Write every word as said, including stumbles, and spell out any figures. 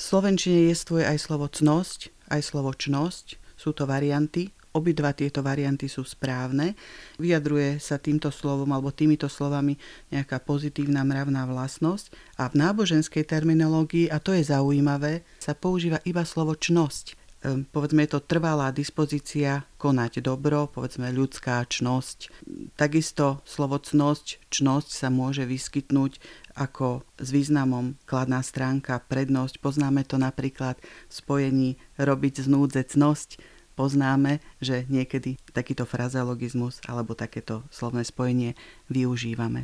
slovenčine jestvuje aj slovo cnosť, aj slovo čnosť. Sú to varianty. Obidva tieto varianty sú správne. Vyjadruje sa týmto slovom alebo týmito slovami nejaká pozitívna mravná vlastnosť. A v náboženskej terminológii, a to je zaujímavé, sa používa iba slovo čnosť. Povedzme, je to trvalá dispozícia konať dobro, povedzme ľudská čnosť. Takisto slovo cnosť, čnosť sa môže vyskytnúť ako s významom kladná stránka, prednosť. Poznáme to napríklad v spojení robiť z núdze cnosť. Poznáme, že niekedy takýto frazeologizmus alebo takéto slovné spojenie využívame.